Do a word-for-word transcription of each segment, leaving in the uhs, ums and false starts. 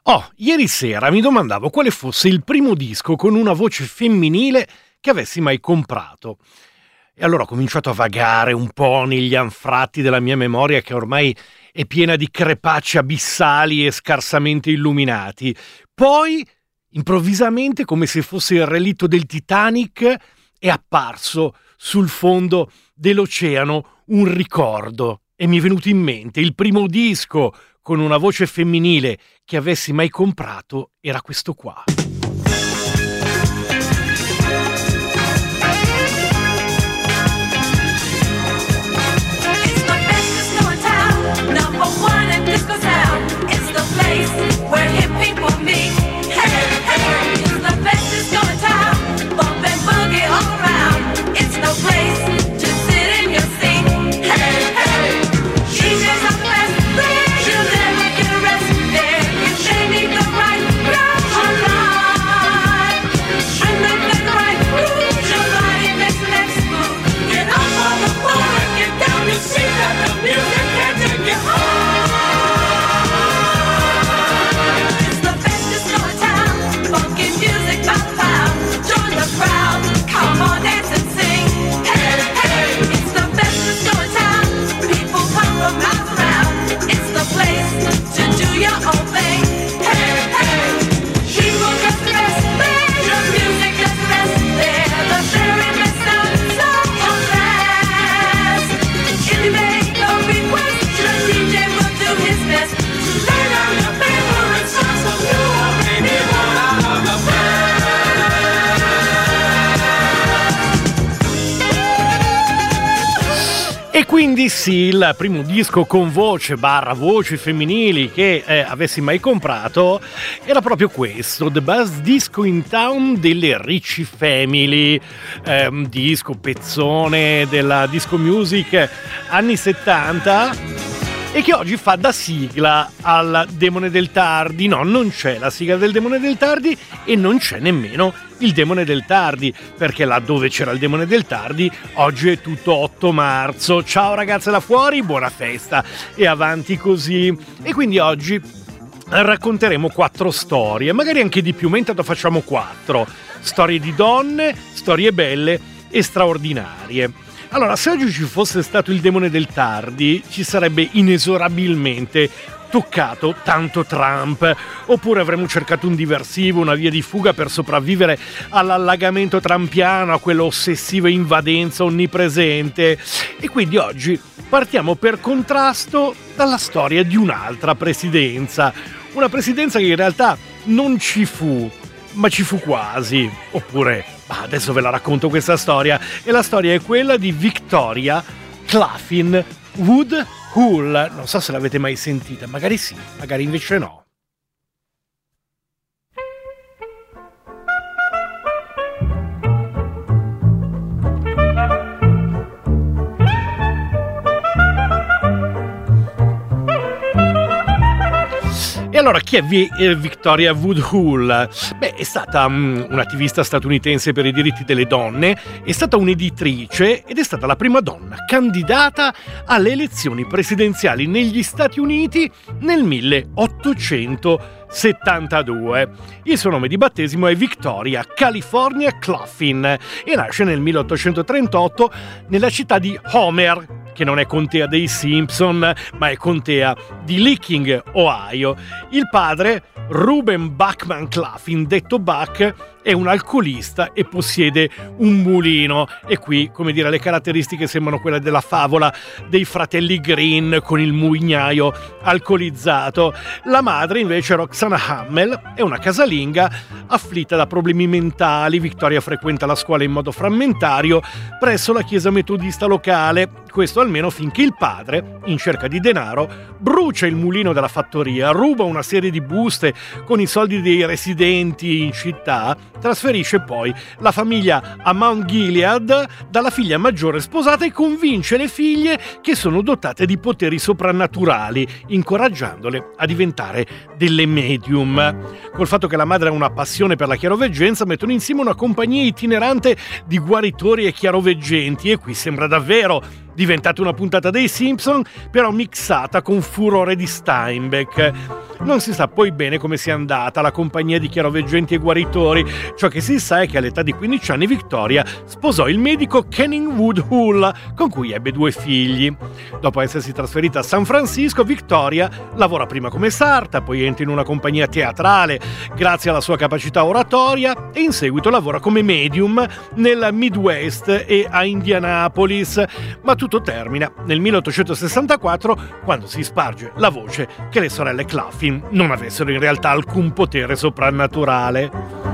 Oh, ieri sera mi domandavo quale fosse il primo disco con una voce femminile che avessi mai comprato. E allora ho cominciato a vagare un po' negli anfratti della mia memoria, che ormai è piena di crepacci abissali e scarsamente illuminati. Poi, improvvisamente, come se fosse il relitto del Titanic, è apparso sul fondo dell'oceano un ricordo. E mi è venuto in mente il primo disco con una voce femminile che avessi mai comprato era questo qua. E quindi sì, il primo disco con voce barra voci femminili che eh, avessi mai comprato era proprio questo, The Best Disco in Town delle Ricci Family, eh, un disco pezzone della disco music anni settanta e che oggi fa da sigla al Demone del Tardi. No, non c'è la sigla del Demone del Tardi e non c'è nemmeno il Demone del Tardi, perché laddove c'era il Demone del Tardi oggi è tutto otto marzo. Ciao ragazze là fuori, buona festa e avanti così. E quindi oggi racconteremo quattro storie, magari anche di più, ma intanto facciamo quattro storie di donne, storie belle e straordinarie. Allora, se oggi ci fosse stato il Demone del Tardi, ci sarebbe inesorabilmente toccato tanto Trump, oppure avremmo cercato un diversivo, una via di fuga per sopravvivere all'allagamento trampiano, a quell'ossessiva invadenza onnipresente. E quindi oggi partiamo per contrasto dalla storia di un'altra presidenza, una presidenza che in realtà non ci fu, ma ci fu quasi, oppure ah, adesso ve la racconto questa storia, e la storia è quella di Victoria Claflin Woodhull. Non so se l'avete mai sentita, magari sì, magari invece no. E allora, chi è Victoria Woodhull? Beh, è stata um, un'attivista statunitense per i diritti delle donne, è stata un'editrice ed è stata la prima donna candidata alle elezioni presidenziali negli Stati Uniti nel milleottocentosettantadue. Il suo nome di battesimo è Victoria California Claflin e nasce nel milleottocentotrentotto nella città di Homer, che non è contea dei Simpson, ma è contea di Licking, Ohio. Il padre, Reuben Bachman Claflin, detto Buck, è un alcolista e possiede un mulino. E qui, come dire, le caratteristiche sembrano quelle della favola dei fratelli Green con il mugnaio alcolizzato. La madre, invece, Roxana Hammel, è una casalinga afflitta da problemi mentali. Victoria frequenta la scuola in modo frammentario presso la chiesa metodista locale, questo almeno finché il padre, in cerca di denaro, brucia il mulino della fattoria, ruba una serie di buste con i soldi dei residenti in città, trasferisce poi la famiglia a Mount Gilead dalla figlia maggiore sposata e convince le figlie che sono dotate di poteri soprannaturali, incoraggiandole a diventare delle medium. Col fatto che la madre ha una passione per la chiaroveggenza, mettono insieme una compagnia itinerante di guaritori e chiaroveggenti, e qui sembra davvero diventata una puntata dei Simpson, però mixata con Furore di Steinbeck. Non si sa poi bene come sia andata la compagnia di chiaroveggenti e guaritori. Ciò che si sa è che all'età di quindici anni Victoria sposò il medico Canning Woodhull, con cui ebbe due figli. Dopo essersi trasferita a San Francisco, Victoria lavora prima come sarta, poi entra in una compagnia teatrale grazie alla sua capacità oratoria e in seguito lavora come medium nel Midwest e a Indianapolis. Ma tutto termina nel milleottocentosessantaquattro, quando si sparge la voce che le sorelle Claffin non avessero in realtà alcun potere soprannaturale.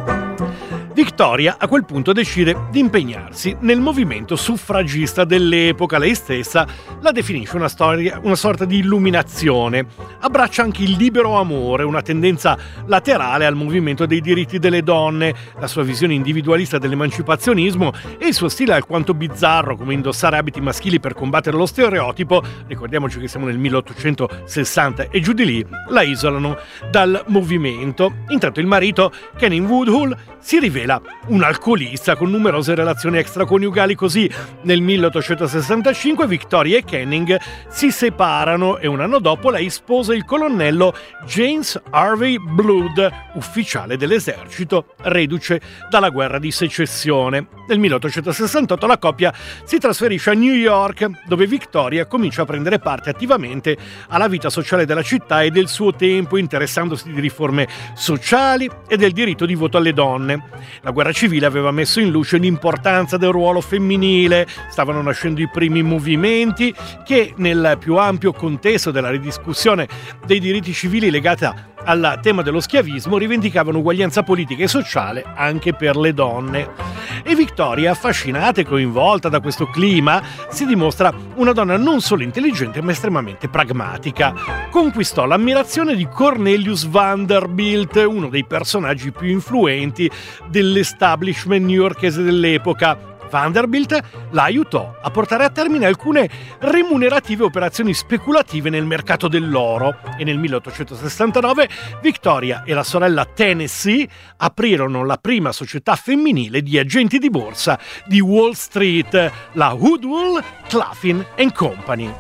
Victoria a quel punto decide di impegnarsi nel movimento suffragista dell'epoca. Lei stessa la definisce una storia, una sorta di illuminazione. Abbraccia anche il libero amore, una tendenza laterale al movimento dei diritti delle donne. La sua visione individualista dell'emancipazionismo e il suo stile alquanto bizzarro, come indossare abiti maschili per combattere lo stereotipo, ricordiamoci che siamo nel milleottocentosessanta e giù di lì, la isolano dal movimento. Intanto il marito, Canning Woodhull, si rivela un alcolista con numerose relazioni extraconiugali. Così nel milleottocentosessantacinque Victoria e Canning si separano e un anno dopo lei sposa il colonnello James Harvey Blood, ufficiale dell'esercito reduce dalla guerra di secessione. Nel milleottocentosessantotto la coppia si trasferisce a New York, dove Victoria comincia a prendere parte attivamente alla vita sociale della città e del suo tempo, interessandosi di riforme sociali e del diritto di voto alle donne. La guerra civile aveva messo in luce l'importanza del ruolo femminile, stavano nascendo i primi movimenti che, nel più ampio contesto della ridiscussione dei diritti civili legata al tema dello schiavismo, rivendicavano uguaglianza politica e sociale anche per le donne. E Victoria, affascinata e coinvolta da questo clima, si dimostra una donna non solo intelligente ma estremamente pragmatica. Conquistò l'ammirazione di Cornelius Vanderbilt, uno dei personaggi più influenti dell'establishment newyorkese dell'epoca. Vanderbilt la aiutò a portare a termine alcune remunerative operazioni speculative nel mercato dell'oro e nel milleottocentosessantanove Victoria e la sorella Tennessee aprirono la prima società femminile di agenti di borsa di Wall Street, la Woodhull, Claffin and Company.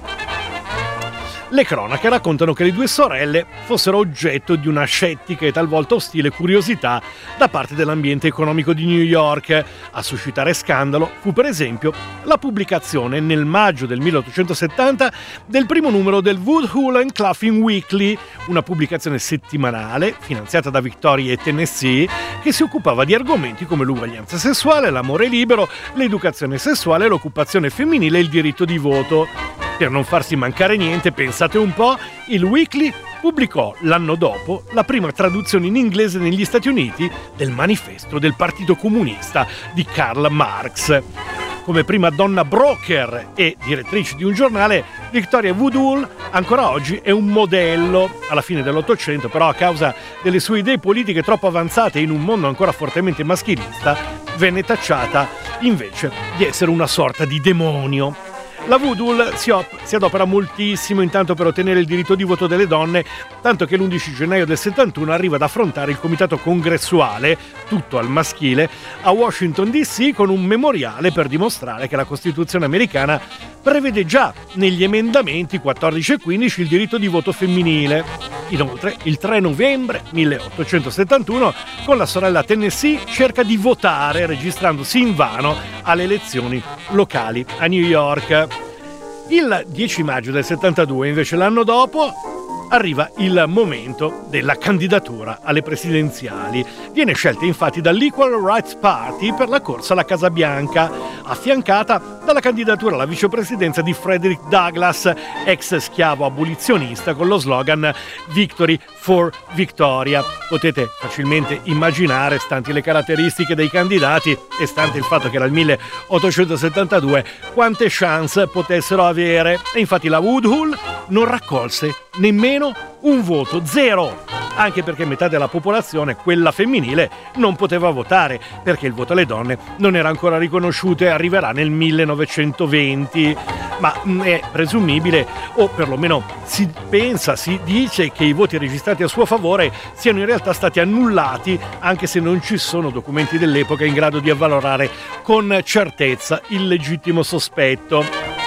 Le cronache raccontano che le due sorelle fossero oggetto di una scettica e talvolta ostile curiosità da parte dell'ambiente economico di New York. A suscitare scandalo fu per esempio la pubblicazione nel maggio del milleottocentosettanta del primo numero del Woodhull and Claffin Weekly, una pubblicazione settimanale finanziata da Victoria e Tennessee che si occupava di argomenti come l'uguaglianza sessuale, l'amore libero, l'educazione sessuale, l'occupazione femminile e il diritto di voto. Per non farsi mancare niente, pensate un po', il Weekly pubblicò l'anno dopo la prima traduzione in inglese negli Stati Uniti del manifesto del Partito Comunista di Karl Marx. Come prima donna broker e direttrice di un giornale, Victoria Woodhull ancora oggi è un modello. Alla fine dell'Ottocento, però, a causa delle sue idee politiche troppo avanzate in un mondo ancora fortemente maschilista, venne tacciata invece di essere una sorta di demonio. La Woodhull si, op- si adopera moltissimo intanto per ottenere il diritto di voto delle donne, tanto che l'undici gennaio del settantuno arriva ad affrontare il comitato congressuale, tutto al maschile, a Washington D C con un memoriale per dimostrare che la Costituzione americana prevede già negli emendamenti quattordici e quindici il diritto di voto femminile. Inoltre, il tre novembre milleottocentosettantuno, con la sorella Tennessee, cerca di votare registrandosi invano alle elezioni locali a New York. Il dieci maggio del settantadue, invece, l'anno dopo, arriva il momento della candidatura alle presidenziali. Viene scelta infatti dall'Equal Rights Party per la corsa alla Casa Bianca, affiancata dalla candidatura alla vicepresidenza di Frederick Douglass, ex schiavo abolizionista, con lo slogan Victory for Victoria. Potete facilmente immaginare, stanti le caratteristiche dei candidati e stante il fatto che era il milleottocentosettantadue, quante chance potessero avere. E infatti la Woodhull non raccolse nemmeno un voto, zero, anche perché metà della popolazione, quella femminile, non poteva votare perché il voto alle donne non era ancora riconosciuto e arriverà nel millenovecentoventi. Ma è presumibile, o perlomeno si pensa, si dice, che i voti registrati a suo favore siano in realtà stati annullati, anche se non ci sono documenti dell'epoca in grado di avvalorare con certezza il legittimo sospetto.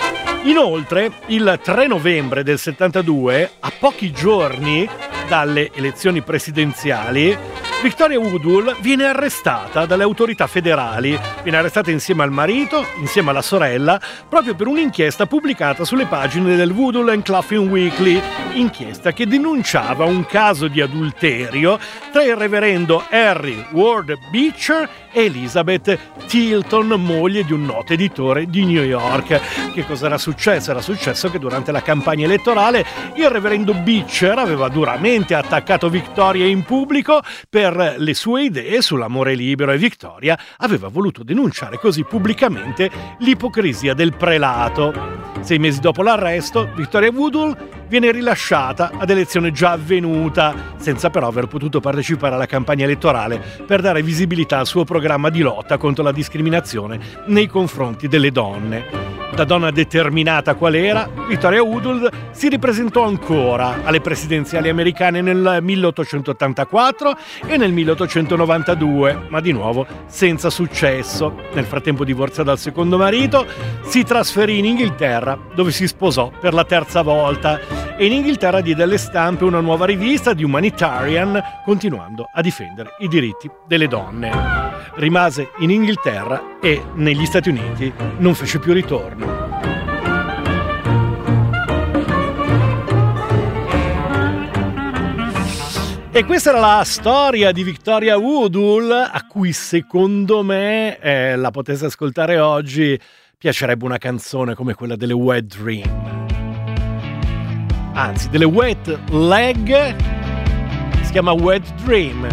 Inoltre, il tre novembre del settantadue, a pochi giorni dalle elezioni presidenziali, Victoria Woodhull viene arrestata dalle autorità federali. Viene arrestata insieme al marito, insieme alla sorella, proprio per un'inchiesta pubblicata sulle pagine del Woodhull and Claflin Weekly, inchiesta che denunciava un caso di adulterio tra il reverendo Harry Ward Beecher e Elizabeth Tilton, moglie di un noto editore di New York. Che cosa era successo? Era successo che durante la campagna elettorale il reverendo Beecher aveva duramente attaccato Victoria in pubblico per le sue idee sull'amore libero e Victoria aveva voluto denunciare così pubblicamente l'ipocrisia del prelato. Sei mesi dopo l'arresto, Victoria Woodhull viene rilasciata ad elezione già avvenuta, senza però aver potuto partecipare alla campagna elettorale per dare visibilità al suo programma di lotta contro la discriminazione nei confronti delle donne. Da donna determinata qual era, Victoria Woodhull si ripresentò ancora alle presidenziali americane nel milleottocentottantaquattro e nel milleottocentonovantadue, ma di nuovo senza successo. Nel frattempo divorziò dal secondo marito, si trasferì in Inghilterra, dove si sposò per la terza volta, e in Inghilterra diede alle stampe una nuova rivista, The Humanitarian, continuando a difendere i diritti delle donne. Rimase in Inghilterra e negli Stati Uniti non fece più ritorno. E questa era la storia di Victoria Woodhull, a cui secondo me, eh, la potesse ascoltare oggi, piacerebbe una canzone come quella delle Wet Dream. Anzi, delle Wet Leg, si chiama Wet Dream.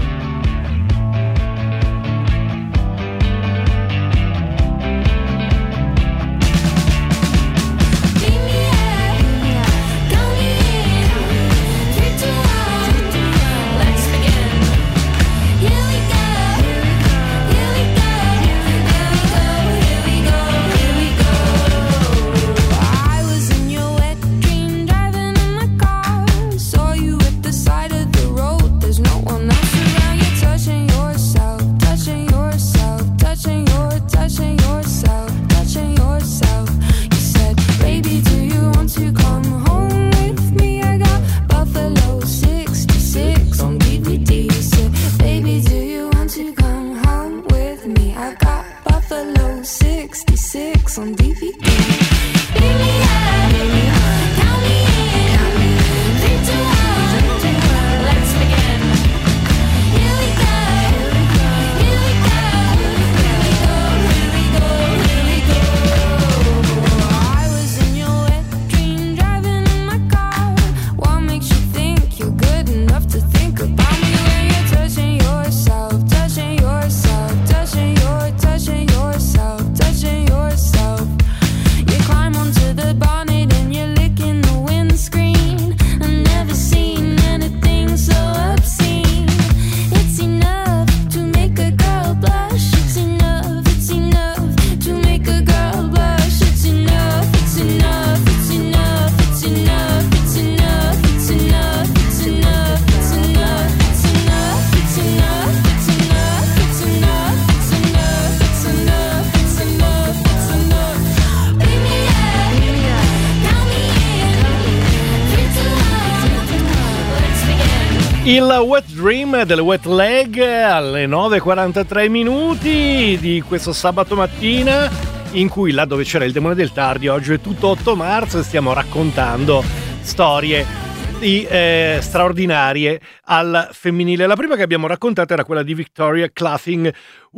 Il Wet Dream delle Wet Leg alle nove e quarantatré minuti di questo sabato mattina, in cui là dove c'era il demone del tardi, oggi è tutto otto marzo e stiamo raccontando storie di, eh, straordinarie al femminile. La prima che abbiamo raccontato era quella di Victoria Claflin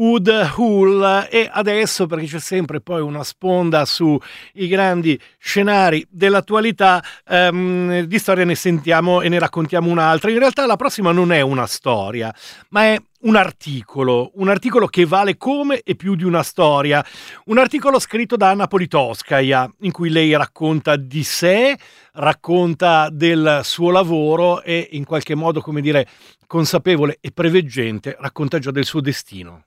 Woodhull, e adesso, perché c'è sempre poi una sponda su i grandi scenari dell'attualità, ehm, di storia ne sentiamo e ne raccontiamo un'altra. In realtà la prossima non è una storia, ma è un articolo, un articolo che vale come e più di una storia, un articolo scritto da Anna Politkovskaja, in cui lei racconta di sé, racconta del suo lavoro e in qualche modo, come dire, consapevole e preveggente, racconta già del suo destino.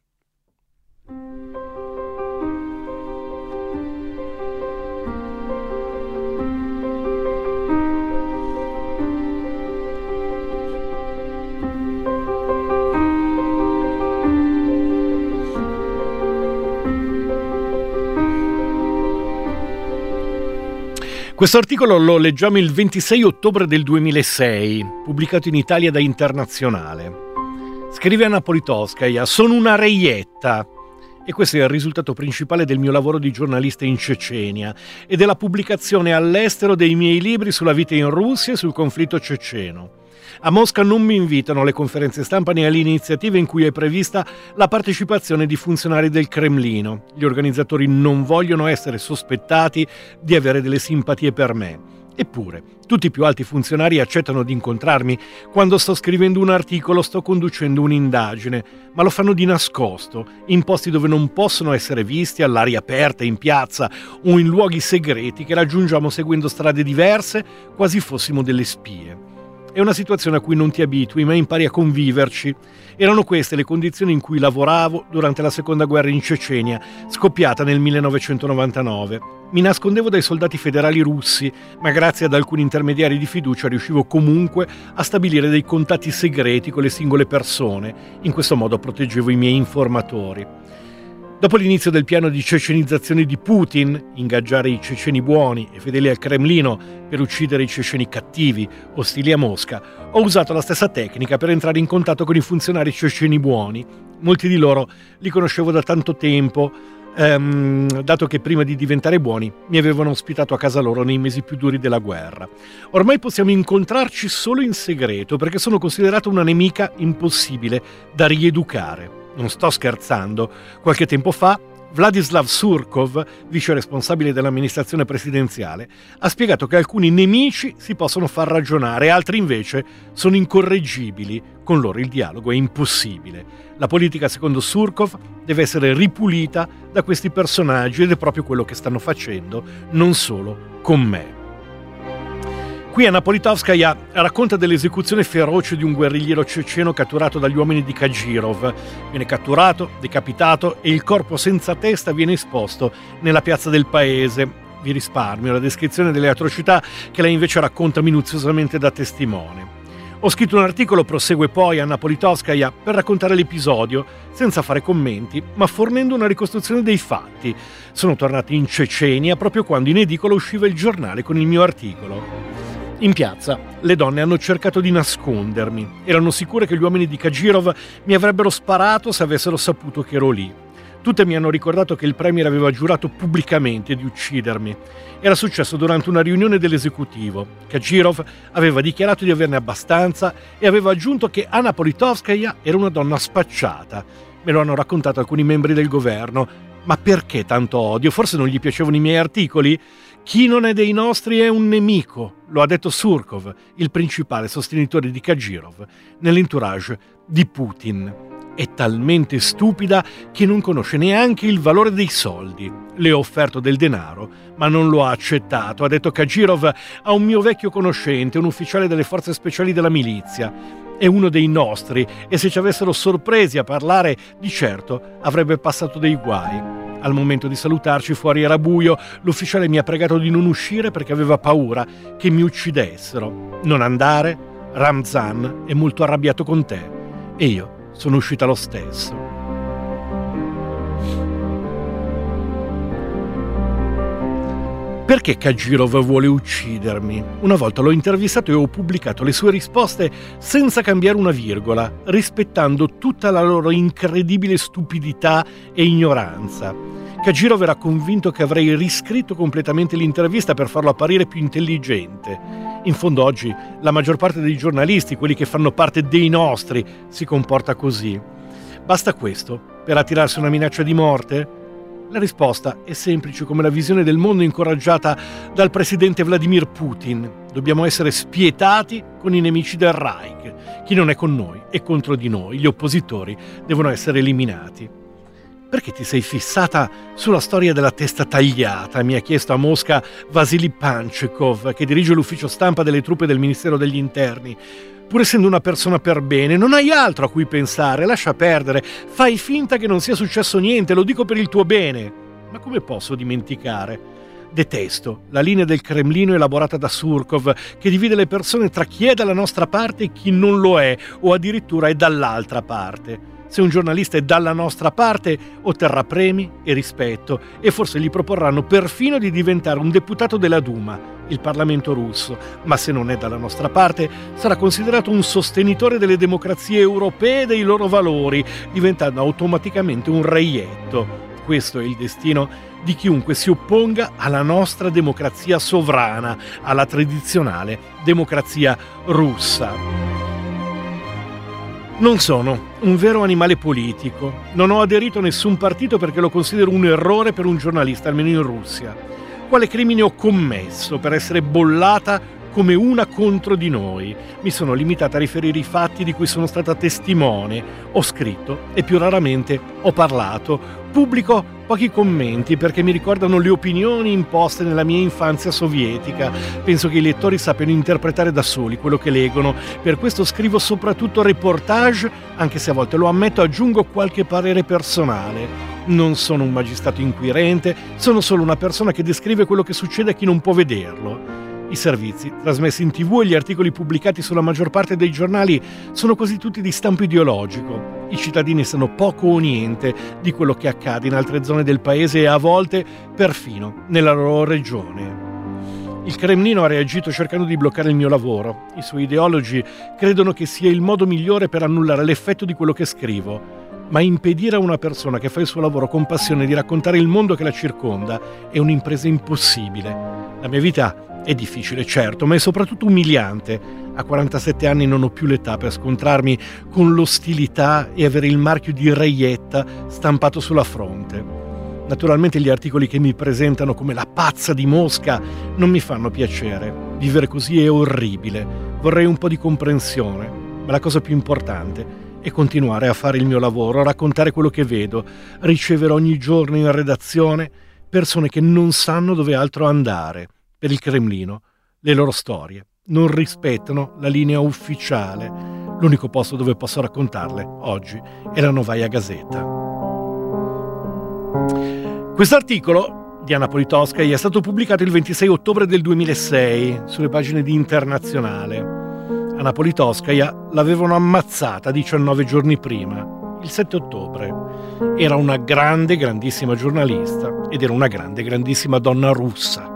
Questo articolo lo leggiamo il ventisei ottobre del duemilasei, pubblicato in Italia da Internazionale. Scrive Anna Politkovskaja: sono una reietta. E questo è il risultato principale del mio lavoro di giornalista in Cecenia e della pubblicazione all'estero dei miei libri sulla vita in Russia e sul conflitto ceceno. A Mosca non mi invitano alle conferenze stampa né alle iniziative in cui è prevista la partecipazione di funzionari del Cremlino. Gli organizzatori non vogliono essere sospettati di avere delle simpatie per me. Eppure, tutti i più alti funzionari accettano di incontrarmi quando sto scrivendo un articolo, sto conducendo un'indagine, ma lo fanno di nascosto, in posti dove non possono essere visti, all'aria aperta, in piazza o in luoghi segreti che raggiungiamo seguendo strade diverse, quasi fossimo delle spie. È una situazione a cui non ti abitui, ma impari a conviverci. Erano queste le condizioni in cui lavoravo durante la seconda guerra in Cecenia, scoppiata nel millenovecentonovantanove. Mi nascondevo dai soldati federali russi, ma grazie ad alcuni intermediari di fiducia riuscivo comunque a stabilire dei contatti segreti con le singole persone. In questo modo proteggevo i miei informatori. Dopo l'inizio del piano di cecenizzazione di Putin, ingaggiare i ceceni buoni e fedeli al Cremlino per uccidere i ceceni cattivi, ostili a Mosca, ho usato la stessa tecnica per entrare in contatto con i funzionari ceceni buoni. Molti di loro li conoscevo da tanto tempo, ehm, dato che prima di diventare buoni mi avevano ospitato a casa loro nei mesi più duri della guerra. Ormai possiamo incontrarci solo in segreto perché sono considerata una nemica impossibile da rieducare. Non sto scherzando. Qualche tempo fa, Vladislav Surkov, vice responsabile dell'amministrazione presidenziale, ha spiegato che alcuni nemici si possono far ragionare, altri invece sono incorreggibili. Con loro il dialogo è impossibile. La politica, secondo Surkov, deve essere ripulita da questi personaggi ed è proprio quello che stanno facendo, non solo con me. Qui Anna Politkovskaja racconta dell'esecuzione feroce di un guerrigliero ceceno catturato dagli uomini di Kadyrov. Viene catturato, decapitato e il corpo senza testa viene esposto nella piazza del paese. Vi risparmio la descrizione delle atrocità che lei invece racconta minuziosamente da testimone. Ho scritto un articolo, prosegue poi Anna Politkovskaja, per raccontare l'episodio, senza fare commenti, ma fornendo una ricostruzione dei fatti. Sono tornato in Cecenia proprio quando in edicola usciva il giornale con il mio articolo. In piazza, le donne hanno cercato di nascondermi. Erano sicure che gli uomini di Kadyrov mi avrebbero sparato se avessero saputo che ero lì. Tutte mi hanno ricordato che il premier aveva giurato pubblicamente di uccidermi. Era successo durante una riunione dell'esecutivo. Kadyrov aveva dichiarato di averne abbastanza e aveva aggiunto che Anna Politkovskaja era una donna spacciata. Me lo hanno raccontato alcuni membri del governo. Ma perché tanto odio? Forse non gli piacevano i miei articoli? Chi non è dei nostri è un nemico, lo ha detto Surkov, il principale sostenitore di Kadyrov, nell'entourage di Putin. È talmente stupida che non conosce neanche il valore dei soldi. Le ho offerto del denaro, ma non lo ha accettato. Ha detto Kadyrov a un mio vecchio conoscente, un ufficiale delle forze speciali della milizia. È uno dei nostri e se ci avessero sorpresi a parlare, di certo avrebbe passato dei guai. Al momento di salutarci fuori era buio, l'ufficiale mi ha pregato di non uscire perché aveva paura che mi uccidessero. Non andare, Ramzan è molto arrabbiato con te. E io sono uscita lo stesso. Perché Kadyrov vuole uccidermi? Una volta l'ho intervistato e ho pubblicato le sue risposte senza cambiare una virgola, rispettando tutta la loro incredibile stupidità e ignoranza. Kadyrov era convinto che avrei riscritto completamente l'intervista per farlo apparire più intelligente. In fondo oggi la maggior parte dei giornalisti, quelli che fanno parte dei nostri, si comporta così. Basta questo per attirarsi una minaccia di morte? La risposta è semplice come la visione del mondo incoraggiata dal presidente Vladimir Putin. Dobbiamo essere spietati con i nemici del Reich. Chi non è con noi è contro di noi. Gli oppositori devono essere eliminati. Perché ti sei fissata sulla storia della testa tagliata? Mi ha chiesto a Mosca Vasily Panchikov, che dirige l'ufficio stampa delle truppe del Ministero degli Interni. Pur essendo una persona per bene, non hai altro a cui pensare, lascia perdere, fai finta che non sia successo niente, lo dico per il tuo bene. Ma come posso dimenticare? Detesto la linea del Cremlino elaborata da Surkov, che divide le persone tra chi è dalla nostra parte e chi non lo è, o addirittura è dall'altra parte. Se un giornalista è dalla nostra parte, otterrà premi e rispetto e forse gli proporranno perfino di diventare un deputato della Duma, il Parlamento russo, ma se non è dalla nostra parte sarà considerato un sostenitore delle democrazie europee e dei loro valori, diventando automaticamente un reietto. Questo è il destino di chiunque si opponga alla nostra democrazia sovrana, alla tradizionale democrazia russa. Non sono un vero animale politico, non ho aderito a nessun partito perché lo considero un errore per un giornalista, almeno in Russia. Quale crimine ho commesso per essere bollata come una contro di noi? Mi sono limitata a riferire i fatti di cui sono stata testimone, ho scritto e più raramente ho parlato. Pubblico pochi commenti perché mi ricordano le opinioni imposte nella mia infanzia sovietica. Penso che i lettori sappiano interpretare da soli quello che leggono, per questo scrivo soprattutto reportage, anche se a volte, lo ammetto, aggiungo qualche parere personale. Non sono un magistrato inquirente, sono solo una persona che descrive quello che succede a chi non può vederlo. I servizi trasmessi in tv e gli articoli pubblicati sulla maggior parte dei giornali sono quasi tutti di stampo ideologico. I cittadini sanno poco o niente di quello che accade in altre zone del paese e a volte perfino nella loro regione. Il Cremlino ha reagito cercando di bloccare il mio lavoro. I suoi ideologi credono che sia il modo migliore per annullare l'effetto di quello che scrivo. Ma impedire a una persona che fa il suo lavoro con passione di raccontare il mondo che la circonda è un'impresa impossibile. La mia vita è difficile, certo, ma è soprattutto umiliante. A quarantasette anni non ho più l'età per scontrarmi con l'ostilità e avere il marchio di reietta stampato sulla fronte. Naturalmente gli articoli che mi presentano come la pazza di Mosca non mi fanno piacere. Vivere così è orribile. Vorrei un po' di comprensione, ma la cosa più importante è continuare a fare il mio lavoro, a raccontare quello che vedo, ricevere ogni giorno in redazione persone che non sanno dove altro andare. Per il Cremlino le loro storie non rispettano la linea ufficiale. L'unico posto dove posso raccontarle oggi è la Novaya Gazeta. Quest'articolo di Anna Politkovskaja è stato pubblicato il ventisei ottobre del duemilasei sulle pagine di Internazionale. Anna Politkovskaja l'avevano ammazzata diciannove giorni prima, il sette ottobre. Era una grande, grandissima giornalista ed era una grande, grandissima donna russa.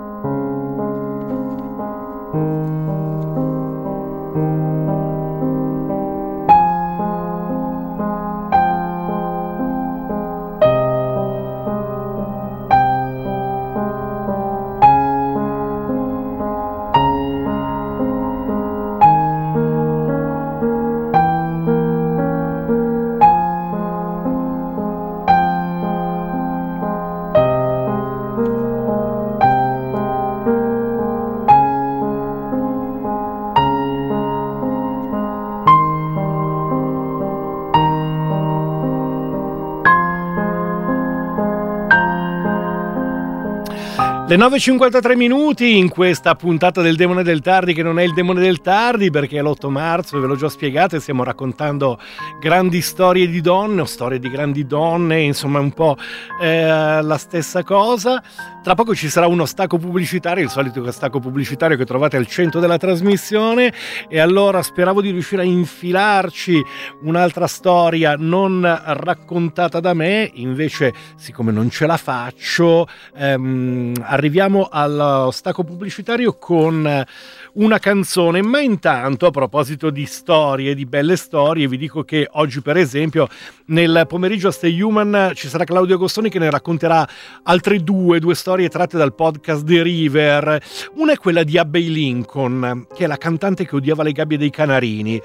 Le nove e cinquantatré minuti in questa puntata del Demone del Tardi, che non è il Demone del Tardi perché è l'otto marzo e ve l'ho già spiegato e stiamo raccontando grandi storie di donne o storie di grandi donne, insomma un po' eh, la stessa cosa. Tra poco ci sarà uno stacco pubblicitario, il solito stacco pubblicitario che trovate al centro della trasmissione, e allora speravo di riuscire a infilarci un'altra storia non raccontata da me, invece siccome non ce la faccio ehm, arriviamo allo stacco pubblicitario con una canzone. Ma intanto, a proposito di storie, di belle storie, vi dico che oggi per esempio nel pomeriggio a Stay Human ci sarà Claudio Agostoni che ne racconterà altre due, due storie tratte dal podcast The River. Una è quella di Abbey Lincoln, che è la cantante che odiava le gabbie dei canarini.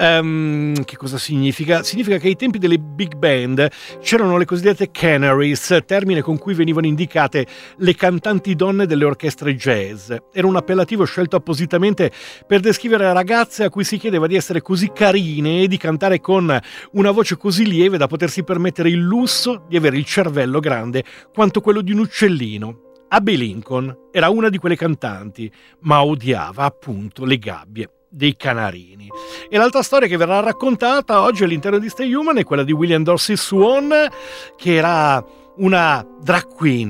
Um, che cosa significa? Significa che ai tempi delle big band c'erano le cosiddette canaries, termine con cui venivano indicate le cantanti donne delle orchestre jazz. Era un appellativo scelto appositamente per descrivere ragazze a cui si chiedeva di essere così carine e di cantare con una voce così lieve da potersi permettere il lusso di avere il cervello grande quanto quello di un uccellino. Abbey Lincoln era una di quelle cantanti, ma odiava appunto le gabbie dei canarini. E l'altra storia che verrà raccontata oggi all'interno di Stay Human è quella di William Dorsey Swan, che era una drag queen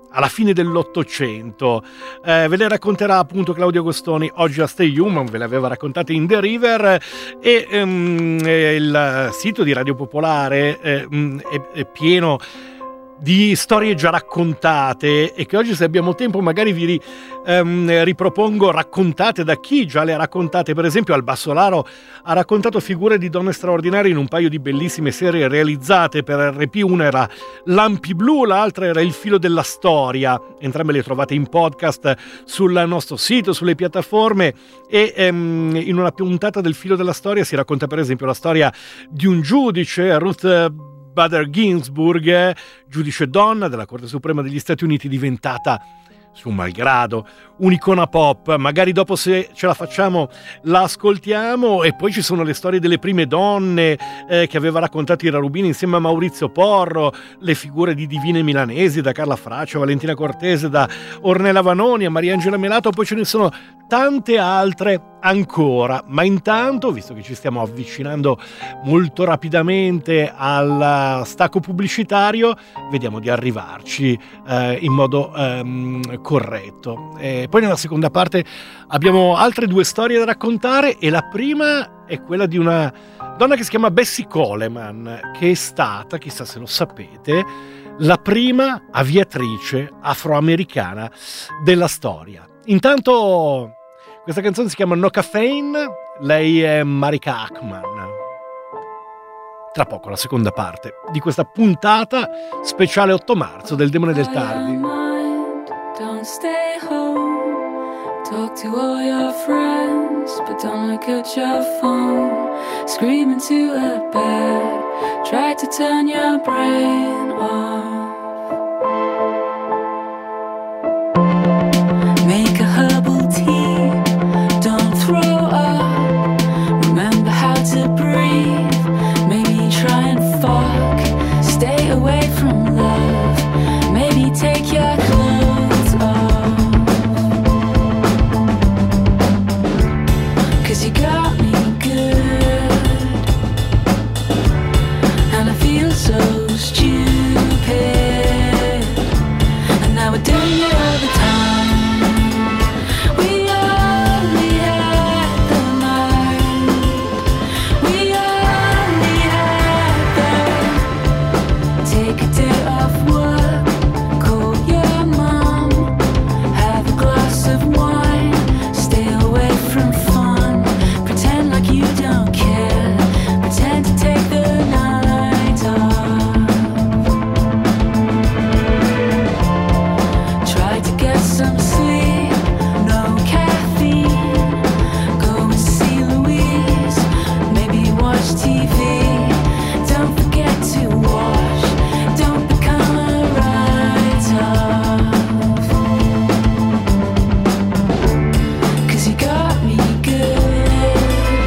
alla fine dell'Ottocento. Eh, ve le racconterà appunto Claudio Agostoni oggi a Stay Human, ve le aveva raccontate in The River, e ehm, il sito di Radio Popolare eh, è, è pieno di storie già raccontate, e che oggi, se abbiamo tempo, magari vi ri, ehm, ripropongo, raccontate da chi già le ha raccontate. Per esempio Al Bassolaro ha raccontato figure di donne straordinarie in un paio di bellissime serie realizzate per R P. Una era Lampi Blu, l'altra era Il filo della storia. Entrambe le trovate in podcast sul nostro sito, sulle piattaforme, e ehm, in una puntata del Filo della storia si racconta per esempio la storia di un giudice, Ruth Bader Ginsburg, giudice donna della Corte Suprema degli Stati Uniti, diventata, su malgrado, un'icona pop. Magari dopo, se ce la facciamo, la ascoltiamo. E poi ci sono le storie delle prime donne eh, che aveva raccontato Ira Rubini insieme a Maurizio Porro, le figure di divine milanesi da Carla Fraccia, Valentina Cortese, da Ornella Vanoni a Mariangela Melato. Poi ce ne sono tante altre ancora. Ma intanto, visto che ci stiamo avvicinando molto rapidamente al stacco pubblicitario, vediamo di arrivarci eh, in modo ehm, corretto. E poi nella seconda parte abbiamo altre due storie da raccontare, e la prima è quella di una donna che si chiama Bessie Coleman, che è stata, chissà se lo sapete, la prima aviatrice afroamericana della storia. Intanto questa canzone si chiama No Caffeine, lei è Marika Achman. Tra poco la seconda parte di questa puntata speciale otto marzo del Demone del Tardi. Don't stay home, talk to all your friends, but don't look at your phone. Scream into a bed, try to turn your brain off. Make a herbal tea, don't throw up. Remember how to breathe, maybe try and fuck. Stay away from love, maybe take your clothes off. Cause you got me good, and I feel so stupid, and now we're doing it all the time. We only had the night, we only had the. Take a day off work, call your mom, have a glass of wine, stay away from fun, pretend like you don't care, pretend to take the night off. Try to get some sleep, no caffeine, go and see Louise, maybe watch T V, don't forget to wash, don't become a write-off. Cause you got me good,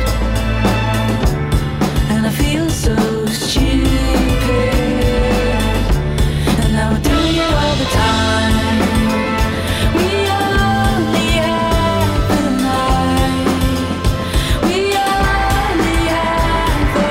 and I feel so stupid, and now we're doing it all the time. We only had the night, we only had the.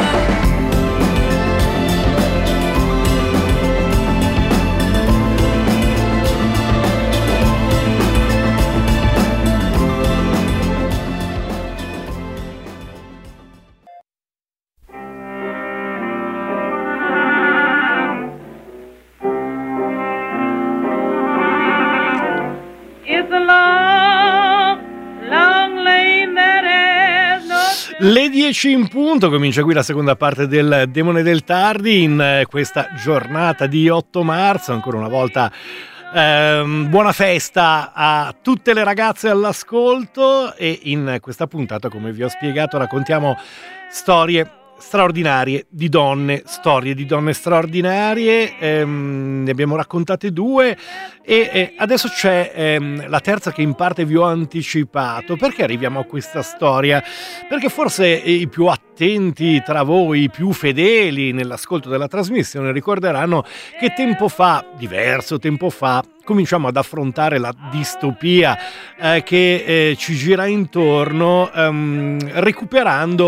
It's a long, long lane that has no. Le dieci in punto, comincia qui la seconda parte del Demone del Tardi in eh, questa giornata di otto marzo. Ancora una volta ehm, buona festa a tutte le ragazze all'ascolto, e in questa puntata, come vi ho spiegato, raccontiamo storie straordinarie di donne, storie di donne straordinarie. Ehm, ne abbiamo raccontate due, e eh, adesso c'è ehm, la terza, che in parte vi ho anticipato. Perché arriviamo a questa storia? Perché forse i più attenti tra voi, i più fedeli nell'ascolto della trasmissione, ricorderanno che tempo fa, diverso tempo fa, cominciamo ad affrontare la distopia eh, che eh, ci gira intorno, ehm, recuperando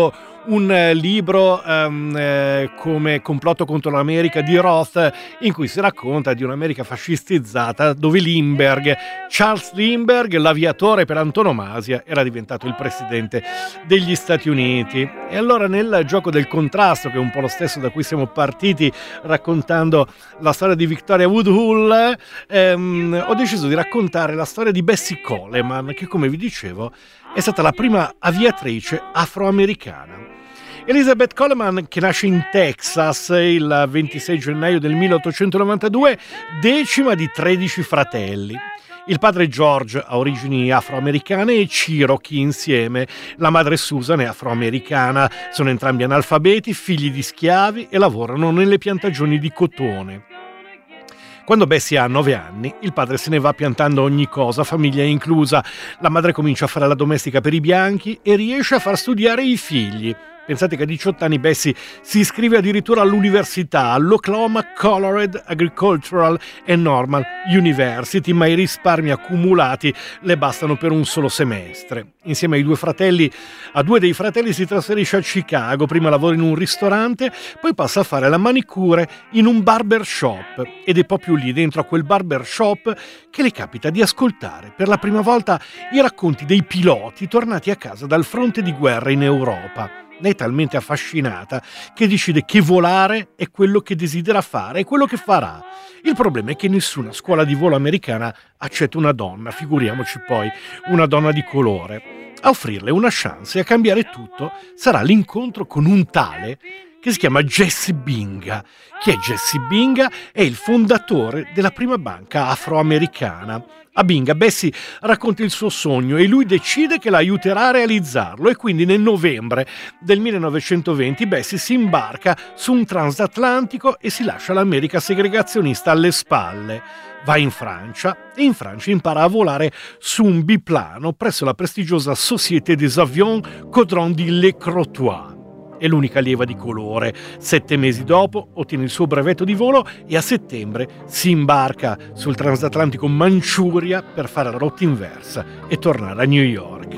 un eh, libro ehm, eh, come Complotto contro l'America di Roth, in cui si racconta di un'America fascistizzata dove Lindbergh, Charles Lindbergh, l'aviatore per antonomasia, era diventato il presidente degli Stati Uniti. E allora nel gioco del contrasto, che è un po' lo stesso da cui siamo partiti raccontando la storia di Victoria Woodhull, ehm, ho deciso di raccontare la storia di Bessie Coleman, che come vi dicevo è stata la prima aviatrice afroamericana. Elizabeth Coleman, che nasce in Texas il ventisei gennaio del milleottocentonovantadue, decima di tredici fratelli. Il padre George ha origini afroamericane e Cherokee insieme. La madre Susan è afroamericana. Sono entrambi analfabeti, figli di schiavi e lavorano nelle piantagioni di cotone. Quando Bessie ha nove anni, il padre se ne va piantando ogni cosa, famiglia inclusa. La madre comincia a fare la domestica per i bianchi e riesce a far studiare i figli. Pensate che a diciotto anni Bessie si iscrive addirittura all'università, all'Oklahoma Colored Agricultural and Normal University, ma i risparmi accumulati le bastano per un solo semestre. Insieme ai due fratelli, a due dei fratelli si trasferisce a Chicago, prima lavora in un ristorante, poi passa a fare la manicure in un barbershop ed è proprio lì, dentro a quel barbershop, che le capita di ascoltare per la prima volta i racconti dei piloti tornati a casa dal fronte di guerra in Europa. Lei è talmente affascinata che decide che volare è quello che desidera fare, è quello che farà. Il problema è che nessuna scuola di volo americana accetta una donna, figuriamoci poi una donna di colore. A offrirle una chance e a cambiare tutto sarà l'incontro con un tale che si chiama Jesse Binga. Chi è Jesse Binga? È il fondatore della prima banca afroamericana. A Binga Bessie racconta il suo sogno e lui decide che la aiuterà a realizzarlo, e quindi nel novembre del millenovecentoventi Bessie si imbarca su un transatlantico e si lascia l'America segregazionista alle spalle. Va in Francia e in Francia impara a volare su un biplano presso la prestigiosa Société des Avions Caudron de Le Crotoy. È l'unica allieva di colore. Sette mesi dopo ottiene il suo brevetto di volo e a settembre si imbarca sul transatlantico Manchuria per fare la rotta inversa e tornare a New York.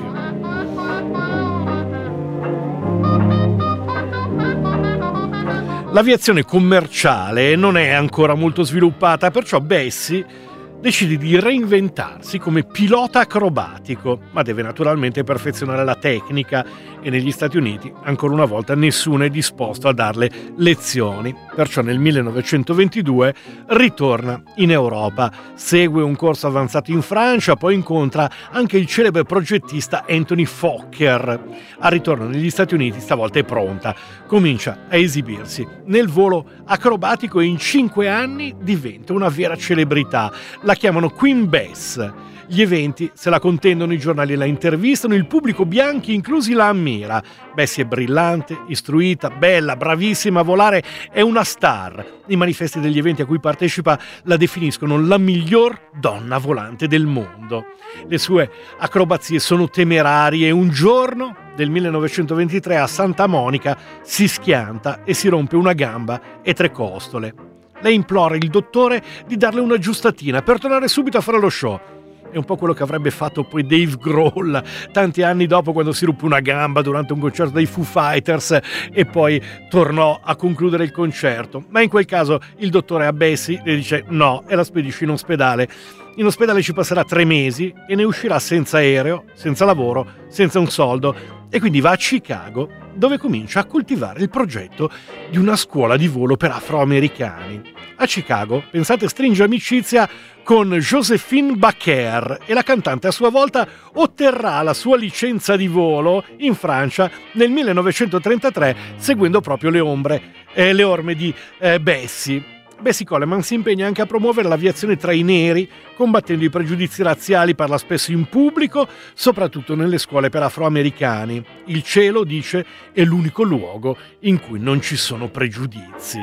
L'aviazione commerciale non è ancora molto sviluppata, perciò Bessie decide di reinventarsi come pilota acrobatico, ma deve naturalmente perfezionare la tecnica e negli Stati Uniti ancora una volta nessuno è disposto a darle lezioni. Perciò nel millenovecentoventidue ritorna in Europa, segue un corso avanzato in Francia, poi incontra anche il celebre progettista Anthony Fokker. Al ritorno negli Stati Uniti stavolta è pronta, comincia a esibirsi nel volo acrobatico e in cinque anni diventa una vera celebrità. La chiamano Queen Bess. Gli eventi se la contendono, i giornali la intervistano, il pubblico, bianchi inclusi, la ammira. Bessie è brillante, istruita, bella, bravissima a volare, è una star. I manifesti degli eventi a cui partecipa la definiscono la miglior donna volante del mondo. Le sue acrobazie sono temerarie e un giorno del millenovecentoventitré a Santa Monica si schianta e si rompe una gamba e tre costole. Lei implora il dottore di darle una giustatina per tornare subito a fare lo show. È un po' quello che avrebbe fatto poi Dave Grohl tanti anni dopo, quando si ruppe una gamba durante un concerto dei Foo Fighters e poi tornò a concludere il concerto. Ma in quel caso il dottore a Bessie le dice no e la spedisce in ospedale. In ospedale ci passerà tre mesi e ne uscirà senza aereo, senza lavoro, senza un soldo, e quindi va a Chicago, dove comincia a coltivare il progetto di una scuola di volo per afroamericani. A Chicago, pensate, stringe amicizia con Josephine Baker e la cantante a sua volta otterrà la sua licenza di volo in Francia nel millenovecentotrentatré, seguendo proprio le ombre, eh, le orme di eh, Bessie. Bessie Coleman si impegna anche a promuovere l'aviazione tra i neri, combattendo i pregiudizi razziali, parla spesso in pubblico, soprattutto nelle scuole per afroamericani. Il cielo, dice, è l'unico luogo in cui non ci sono pregiudizi.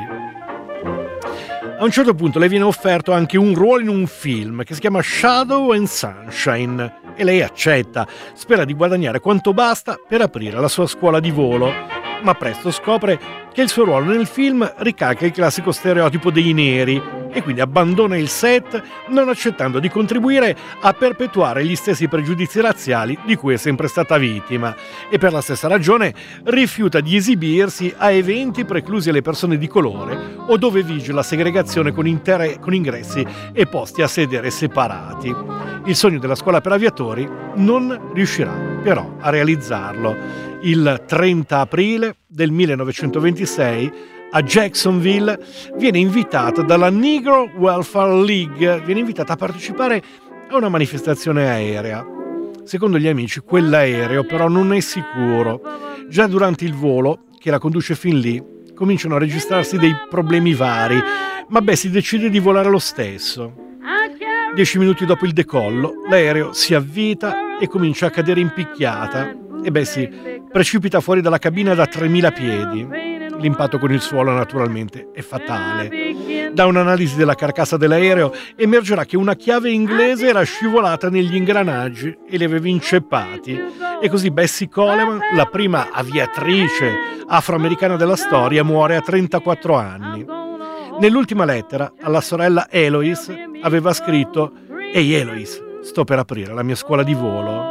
A un certo punto le viene offerto anche un ruolo in un film che si chiama Shadow and Sunshine e lei accetta, spera di guadagnare quanto basta per aprire la sua scuola di volo. ma presto scopre che il suo ruolo nel film ricalca il classico stereotipo dei neri e quindi abbandona il set, non accettando di contribuire a perpetuare gli stessi pregiudizi razziali di cui è sempre stata vittima, e per la stessa ragione rifiuta di esibirsi a eventi preclusi alle persone di colore o dove vige la segregazione con, intere- con ingressi e posti a sedere separati. Il sogno della scuola per aviatori non riuscirà però a realizzarlo. Il trenta aprile del millenovecentoventisei a Jacksonville viene invitata dalla Negro Welfare League, viene invitata a partecipare a una manifestazione aerea. Secondo gli amici quell'aereo però non è sicuro. Già durante il volo, che la conduce fin lì, cominciano a registrarsi dei problemi vari, ma Bessie decide di volare lo stesso. Dieci minuti dopo il decollo, l'aereo si avvita e comincia a cadere in picchiata e Bessie precipita fuori dalla cabina da tremila piedi. L'impatto con il suolo naturalmente è fatale. Da un'analisi della carcassa dell'aereo emergerà che una chiave inglese era scivolata negli ingranaggi e li aveva inceppati. E così Bessie Coleman, la prima aviatrice afroamericana della storia, muore a trentaquattro anni. Nell'ultima lettera alla sorella Eloise aveva scritto: «Ehi Eloise, sto per aprire la mia scuola di volo».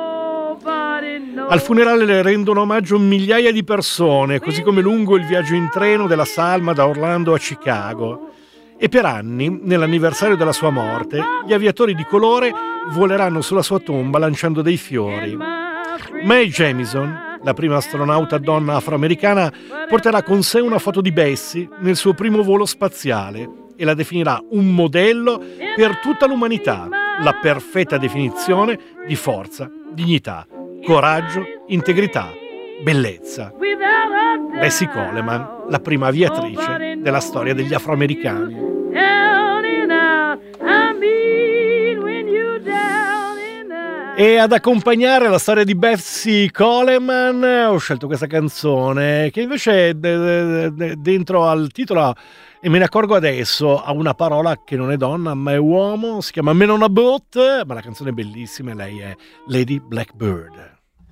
Al funerale le rendono omaggio migliaia di persone, così come lungo il viaggio in treno della salma da Orlando a Chicago. E per anni, nell'anniversario della sua morte, gli aviatori di colore voleranno sulla sua tomba lanciando dei fiori. Mae Jemison, la prima astronauta donna afroamericana, porterà con sé una foto di Bessie nel suo primo volo spaziale e la definirà un modello per tutta l'umanità, la perfetta definizione di forza, dignità, coraggio, integrità, bellezza. Bessie Coleman, la prima aviatrice della storia degli afroamericani. E ad accompagnare la storia di Bessie Coleman ho scelto questa canzone che invece è de- de- dentro al titolo, e me ne accorgo adesso, ha una parola che non è donna ma è uomo, si chiama Men on a Boat, ma la canzone è bellissima e lei è Lady Blackbird.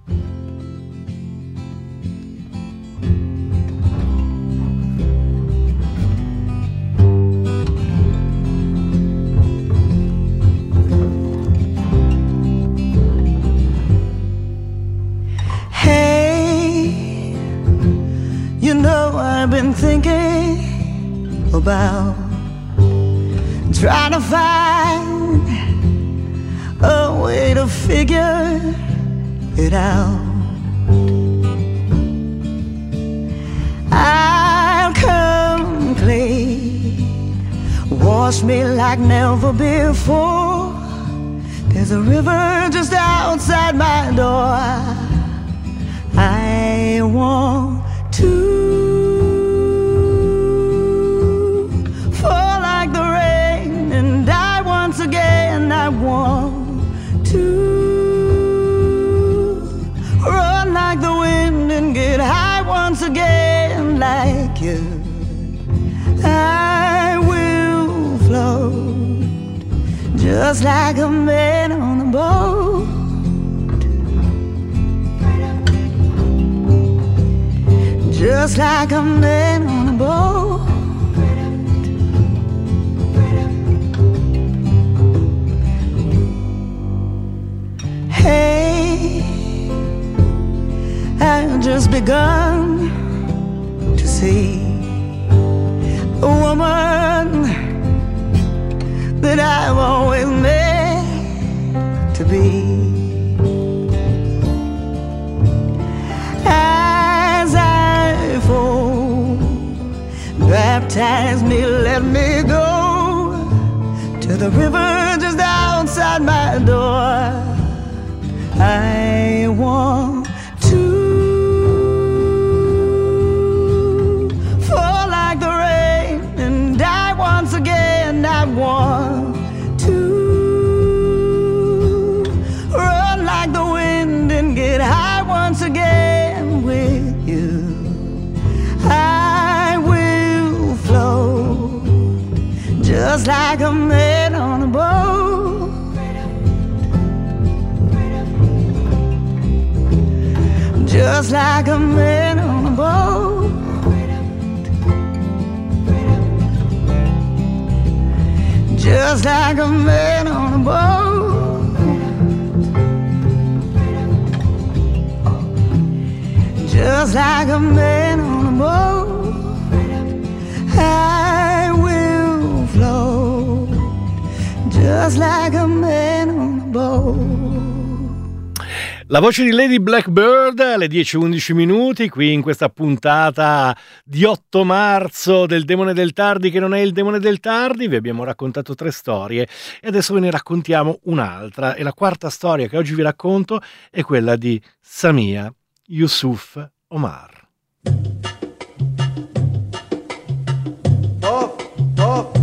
Hey, you know I've been thinking about trying to find a way to figure it out. I'll come clean, wash me like never before. There's a river just outside my door. I want to fall like the rain and die once again. I want to run like the wind and get high once again like you. I will float just like a man on a boat. Just like a man on a boat. Hey, I've just begun to see a woman that I've always meant to be. Baptize me, let me go to the river just outside my door. I want to fall like the rain and die once again. I want to run like the wind and get high once again with you. I will float just like a man on a boat. Just like a man on a boat. like a man on a boat, just like a man on a boat, I will float, just like a man on a boat. La voce di Lady Blackbird alle dieci e undici minuti, qui in questa puntata di otto marzo del Demone del Tardi che non è il Demone del Tardi. Vi abbiamo raccontato tre storie e adesso ve ne raccontiamo un'altra, e la quarta storia che oggi vi racconto è quella di Samia Yusuf Omar. Oh, oh.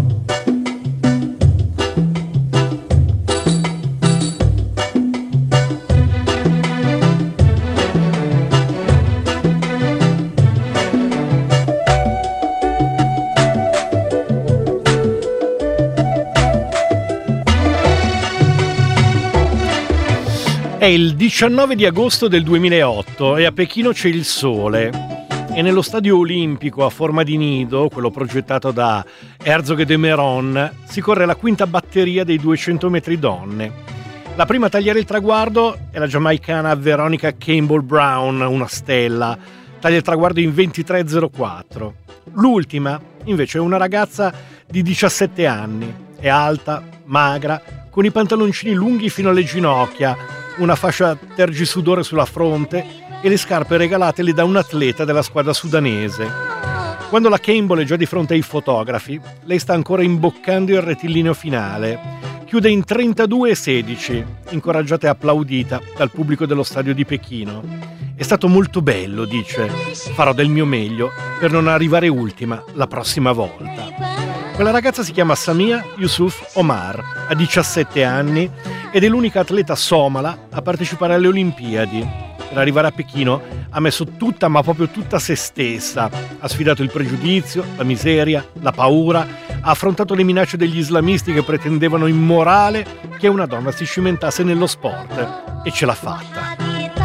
È il diciannove di agosto del duemilaotto e a Pechino c'è il sole. E nello stadio olimpico a forma di nido, quello progettato da Herzog de Meuron, si corre la quinta batteria dei duecento metri donne. La prima a tagliare il traguardo è la giamaicana Veronica Campbell Brown, una stella. Taglia il traguardo in ventitré e zero quattro. L'ultima, invece, è una ragazza di diciassette anni. È alta, magra, con i pantaloncini lunghi fino alle ginocchia, una fascia tergisudore sulla fronte e le scarpe regalatele da un atleta della squadra sudanese. Quando la Campbell è già di fronte ai fotografi, lei sta ancora imboccando il rettilineo finale. Chiude in trentadue e sedici, incoraggiata e applaudita dal pubblico dello stadio di Pechino. È stato molto bello, dice. Farò del mio meglio per non arrivare ultima la prossima volta. Quella ragazza si chiama Samia Yusuf Omar, ha diciassette anni ed è l'unica atleta somala a partecipare alle Olimpiadi. Per arrivare a Pechino ha messo tutta, ma proprio tutta se stessa. Ha sfidato il pregiudizio, la miseria, la paura, ha affrontato le minacce degli islamisti che pretendevano immorale che una donna si cimentasse nello sport, e ce l'ha fatta.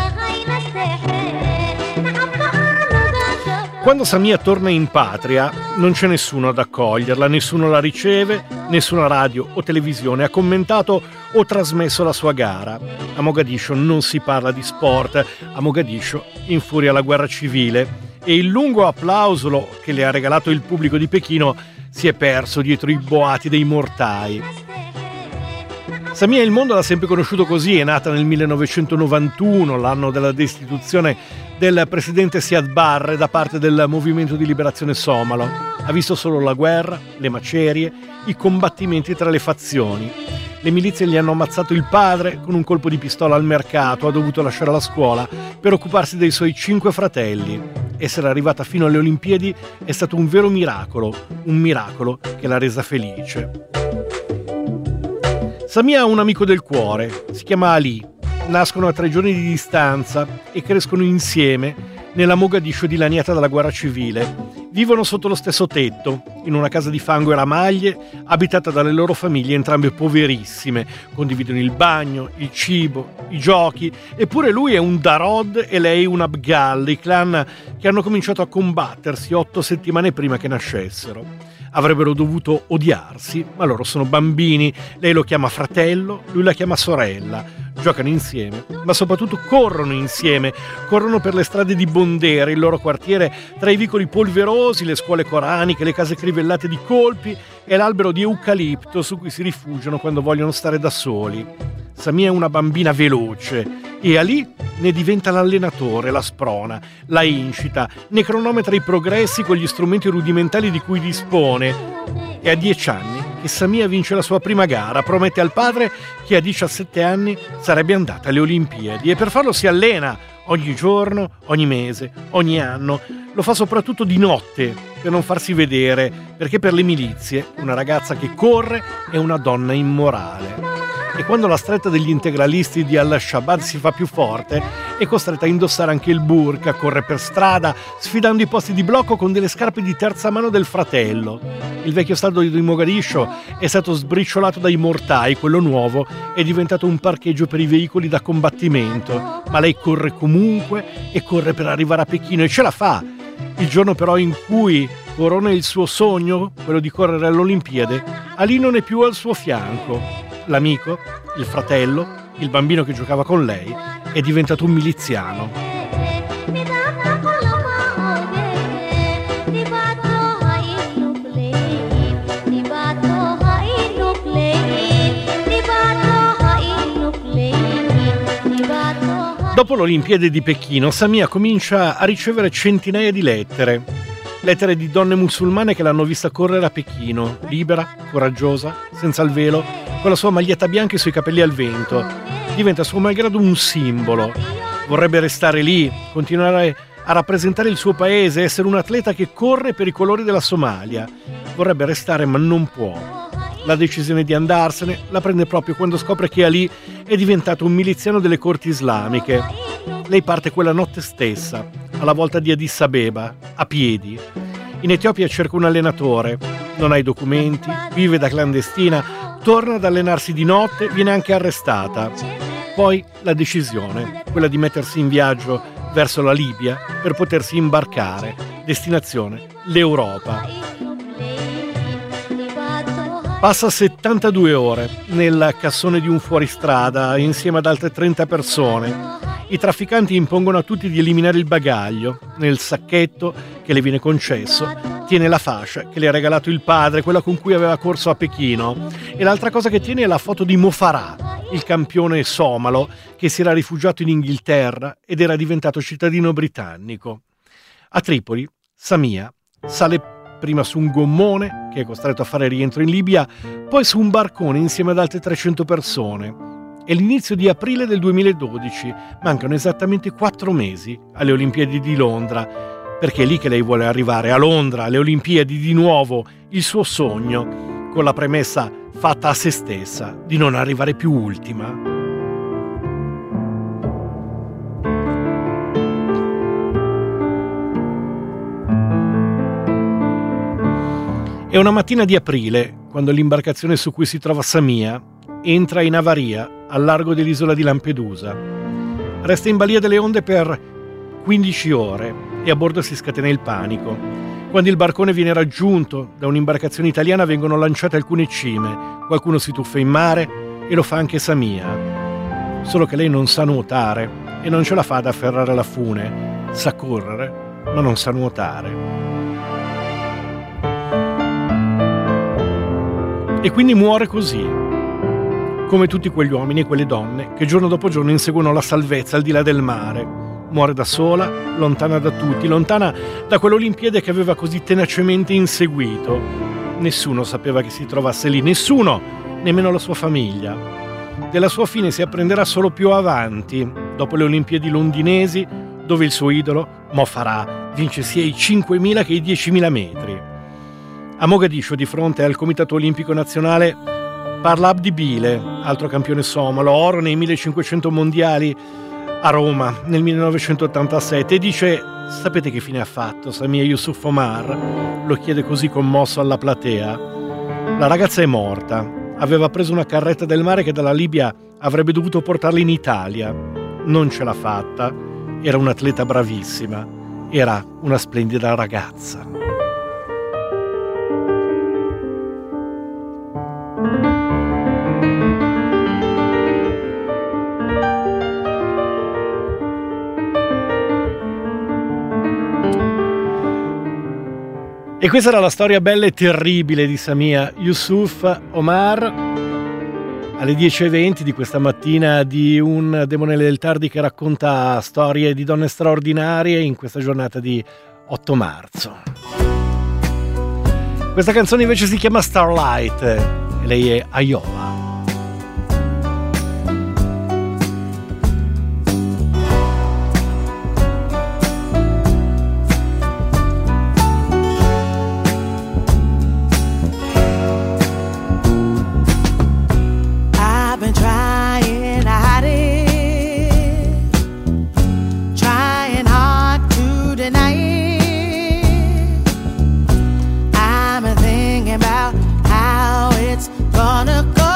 Quando Samia torna in patria non c'è nessuno ad accoglierla, nessuno la riceve, nessuna radio o televisione ha commentato o trasmesso la sua gara. A Mogadiscio non si parla di sport, a Mogadiscio infuria la guerra civile e il lungo applauso che le ha regalato il pubblico di Pechino si è perso dietro i boati dei mortai. Samia il mondo l'ha sempre conosciuto così, è nata nel millenovecentonovantuno, l'anno della destituzione del presidente Siad Barre da parte del Movimento di Liberazione Somalo. Ha visto solo la guerra, le macerie, i combattimenti tra le fazioni. Le milizie gli hanno ammazzato il padre con un colpo di pistola al mercato, ha dovuto lasciare la scuola per occuparsi dei suoi cinque fratelli. Essere arrivata fino alle Olimpiadi è stato un vero miracolo, un miracolo che l'ha resa felice. Samia ha un amico del cuore, si chiama Ali. Nascono a tre giorni di distanza e crescono insieme nella Mogadiscio dilaniata dalla guerra civile. Vivono sotto lo stesso tetto, in una casa di fango e ramaglie, abitata dalle loro famiglie entrambe poverissime. Condividono il bagno, il cibo, i giochi, eppure lui è un Darod e lei un Abgal, i clan che hanno cominciato a combattersi otto settimane prima che nascessero. Avrebbero dovuto odiarsi, ma loro sono bambini. Lei lo chiama fratello, lui la chiama sorella. Giocano insieme, ma soprattutto corrono insieme. Corrono per le strade di Bondere, il loro quartiere, tra i vicoli polverosi, le scuole coraniche, le case crivellate di colpi e l'albero di eucalipto su cui si rifugiano quando vogliono stare da soli. Samia è una bambina veloce e Ali ne diventa l'allenatore, la sprona, la incita, ne cronometra i progressi con gli strumenti rudimentali di cui dispone. E a dieci anni che Samia vince la sua prima gara, promette al padre che a diciassette anni sarebbe andata alle Olimpiadi e per farlo si allena ogni giorno, ogni mese, ogni anno. Lo fa soprattutto di notte per non farsi vedere, perché per le milizie una ragazza che corre è una donna immorale. E quando la stretta degli integralisti di Al-Shabaab si fa più forte, è costretta a indossare anche il burka, corre per strada, sfidando i posti di blocco con delle scarpe di terza mano del fratello. Il vecchio stadio di Mogadiscio è stato sbriciolato dai mortai, quello nuovo è diventato un parcheggio per i veicoli da combattimento, ma lei corre comunque e corre per arrivare a Pechino e ce la fa. Il giorno però in cui corona il suo sogno, quello di correre alle Olimpiadi, Ali non è più al suo fianco. L'amico, il fratello, il bambino che giocava con lei è diventato un miliziano. Dopo l'Olimpiade di Pechino, Samia comincia a ricevere centinaia di lettere. Lettere di donne musulmane che l'hanno vista correre a Pechino, libera, coraggiosa, senza il velo, con la sua maglietta bianca e i suoi capelli al vento. Diventa suo malgrado un simbolo. Vorrebbe restare lì, continuare a rappresentare il suo paese, essere un atleta che corre per i colori della Somalia. Vorrebbe restare ma non può. La decisione di andarsene la prende proprio quando scopre che Ali è diventato un miliziano delle corti islamiche. Lei parte quella notte stessa, alla volta di Addis Abeba, a piedi. In Etiopia cerca un allenatore, non ha i documenti, vive da clandestina, torna ad allenarsi di notte, viene anche arrestata. Poi la decisione, quella di mettersi in viaggio verso la Libia per potersi imbarcare, destinazione l'Europa. Passa settantadue ore nel cassone di un fuoristrada insieme ad altre trenta persone. I trafficanti impongono a tutti di eliminare il bagaglio. Nel sacchetto che le viene concesso tiene la fascia che le ha regalato il padre, quella con cui aveva corso a Pechino. E l'altra cosa che tiene è la foto di Mo Farah, il campione somalo che si era rifugiato in Inghilterra ed era diventato cittadino britannico. A Tripoli, Samia sale prima su un gommone, che è costretto a fare rientro in Libia, poi su un barcone insieme ad altre trecento persone. È l'inizio di aprile del duemiladodici, mancano esattamente quattro mesi alle Olimpiadi di Londra, perché è lì che lei vuole arrivare, a Londra, alle Olimpiadi di nuovo, il suo sogno, con la premessa fatta a se stessa di non arrivare più ultima. È una mattina di aprile, quando l'imbarcazione su cui si trova Samia entra in avaria al largo dell'isola di Lampedusa. Resta in balia delle onde per quindici ore e a bordo si scatena il panico. Quando il barcone viene raggiunto da un'imbarcazione italiana vengono lanciate alcune cime, qualcuno si tuffa in mare e lo fa anche Samia. Solo che lei non sa nuotare e non ce la fa ad afferrare la fune. Sa correre, ma non sa nuotare. E quindi muore così, come tutti quegli uomini e quelle donne che giorno dopo giorno inseguono la salvezza al di là del mare. Muore da sola, lontana da tutti, lontana da quell'Olimpiade che aveva così tenacemente inseguito. Nessuno sapeva che si trovasse lì, nessuno, nemmeno la sua famiglia. Della sua fine si apprenderà solo più avanti, dopo le Olimpiadi londinesi, dove il suo idolo, Mo Farah, vince sia i cinquemila che i diecimila metri. A Mogadiscio, di fronte al Comitato Olimpico Nazionale, parla Abdi Bile, altro campione somalo, oro nei millecinquecento mondiali a Roma nel millenovecentottantasette, e dice: sapete che fine ha fatto Samia Yusuf Omar? Lo chiede così commosso alla platea. La ragazza è morta, aveva preso una carretta del mare che dalla Libia avrebbe dovuto portarla in Italia. Non ce l'ha fatta, era un'atleta bravissima, era una splendida ragazza. E questa era la storia bella e terribile di Samia Yusuf Omar, alle dieci e venti di questa mattina, di un Demone del Tardi che racconta storie di donne straordinarie in questa giornata di otto marzo. Questa canzone invece si chiama Starlight e lei è Iowa. About how it's gonna go.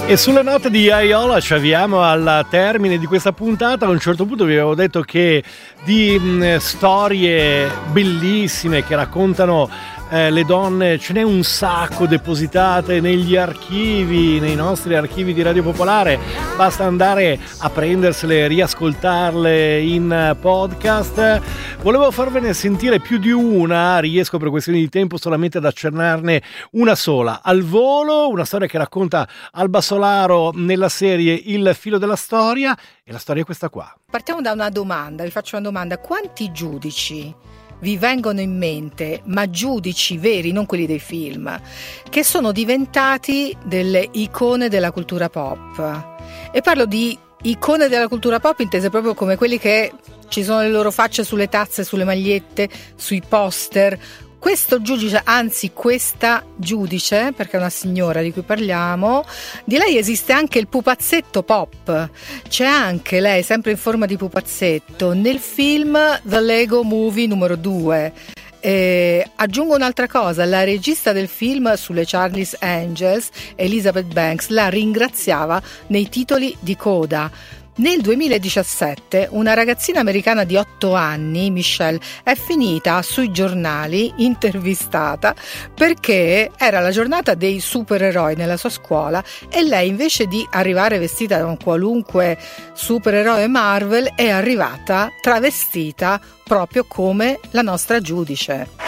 E sulle note di Aiola ci avviamo al termine di questa puntata. A un certo punto vi avevo detto che di mh, storie bellissime che raccontano eh, le donne ce n'è un sacco depositate negli archivi, nei nostri archivi di Radio Popolare. Basta andare a prendersele, riascoltarle in podcast. Volevo farvene sentire più di una, riesco per questioni di tempo solamente ad accennarne una sola. Al volo, una storia che racconta Alba Solaro nella serie Il filo della storia, e la storia è questa qua. Partiamo da una domanda, vi faccio una domanda: quanti giudici vi vengono in mente, ma giudici veri, non quelli dei film, che sono diventati delle icone della cultura pop? E parlo di icone della cultura pop intese proprio come quelli che ci sono le loro facce sulle tazze, sulle magliette, sui poster. Questo giudice, anzi questa giudice, perché è una signora di cui parliamo, di lei esiste anche il pupazzetto pop. C'è anche lei, sempre in forma di pupazzetto, nel film The Lego Movie numero due. Eh, aggiungo un'altra cosa: la regista del film sulle Charlie's Angels, Elizabeth Banks, la ringraziava nei titoli di coda. Nel duemiladiciassette una ragazzina americana di otto anni, Michelle, è finita sui giornali intervistata perché era la giornata dei supereroi nella sua scuola e lei, invece di arrivare vestita da un qualunque supereroe Marvel, è arrivata travestita proprio come la nostra giudice.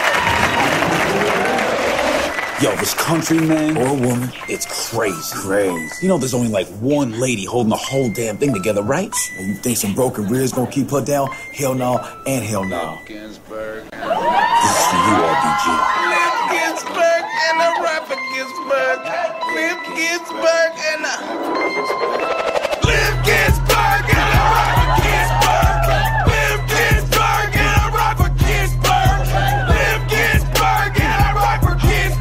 Yo, this country man or a woman, it's crazy. Crazy. You know there's only like one lady holding the whole damn thing together, right? And you think some broken rear's gonna keep her down? Hell no, and hell no. This is for you, R B G. Live Ginsburg and a rapper Ginsburg. Live Ginsburg and a... Live Ginsburg and a rapper Ginsburg. Live Ginsburg and a rapper Ginsburg. Live Ginsburg and a rapper Ginsburg.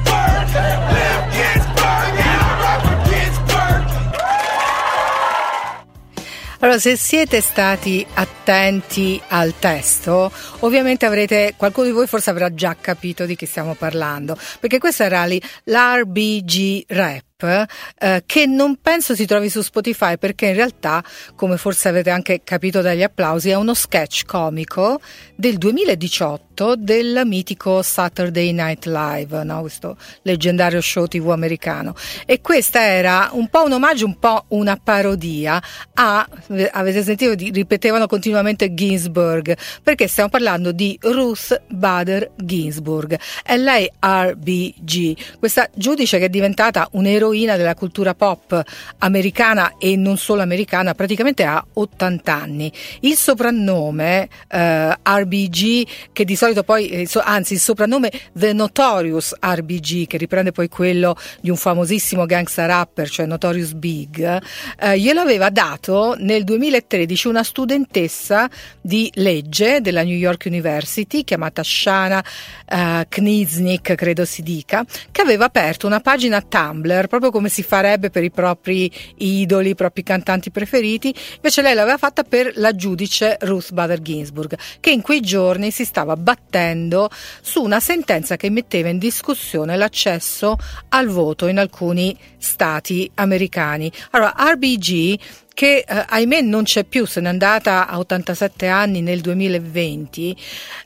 Allora, se siete stati attenti al testo, ovviamente avrete, qualcuno di voi forse avrà già capito di chi stiamo parlando, perché questo era l'R B G Rap. Eh, che non penso si trovi su Spotify, perché in realtà, come forse avete anche capito dagli applausi, è uno sketch comico del duemiladiciotto del mitico Saturday Night Live, no? Questo leggendario show tivù americano. E questa era un po' un omaggio, un po' una parodia a, avete sentito, ripetevano continuamente Ginsburg, perché stiamo parlando di Ruth Bader Ginsburg. È lei R B G, questa giudice che è diventata un'eroina della cultura pop americana e non solo americana, praticamente ha ottanta anni. Il soprannome eh, R B G, che di solito poi, eh, so, anzi il soprannome The Notorious R B G, che riprende poi quello di un famosissimo gangsta rapper, cioè Notorious Big, eh, glielo aveva dato nel duemilatredici una studentessa di legge della New York University chiamata Shana eh, Kniznik, credo si dica, che aveva aperto una pagina Tumblr proprio come si farebbe per i propri idoli, i propri cantanti preferiti. Invece lei l'aveva fatta per la giudice Ruth Bader Ginsburg, che in quei giorni si stava battendo su una sentenza che metteva in discussione l'accesso al voto in alcuni stati americani. Allora, R B G, che eh, ahimè non c'è più, se n'è andata a ottantasette anni nel duemilaventi,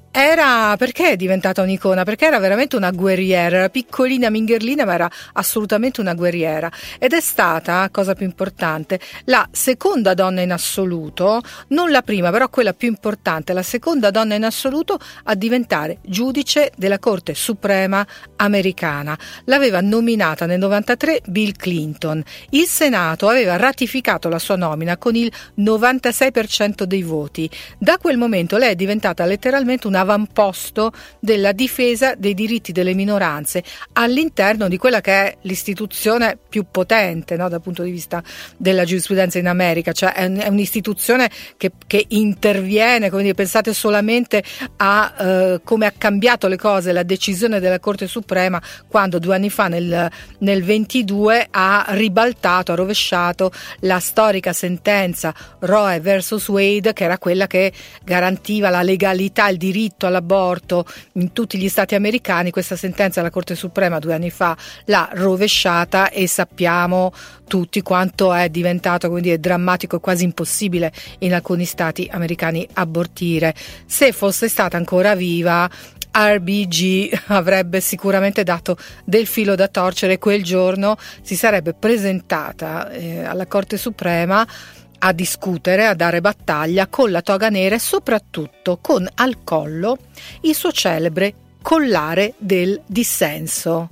era, perché è diventata un'icona? Perché era veramente una guerriera, era piccolina, mingherlina, ma era assolutamente una guerriera, ed è stata, cosa più importante, la seconda donna in assoluto, non la prima, però quella più importante, la seconda donna in assoluto a diventare giudice della Corte Suprema americana. L'aveva nominata nel novantatré Bill Clinton. Il Senato aveva ratificato la sua nomina con il novantasei per cento dei voti. Da quel momento lei è diventata letteralmente un avamposto della difesa dei diritti delle minoranze all'interno di quella che è l'istituzione più potente, no, dal punto di vista della giurisprudenza in America, cioè è, è un'istituzione che, che interviene, come dire, pensate solamente a eh, come ha cambiato le cose la decisione della Corte Suprema quando due anni fa nel, nel ventidue ha ribaltato, ha rovesciato la storica sentenza Roe versus Wade, che era quella che garantiva la legalità, il diritto diritto all'aborto in tutti gli stati americani. Questa sentenza la Corte Suprema due anni fa l'ha rovesciata e sappiamo tutti quanto è diventato, come dire, drammatico e quasi impossibile in alcuni stati americani abortire. Se fosse stata ancora viva, R B G avrebbe sicuramente dato del filo da torcere. Quel giorno si sarebbe presentata eh, alla Corte Suprema a discutere, a dare battaglia con la toga nera e soprattutto con al collo il suo celebre collare del dissenso.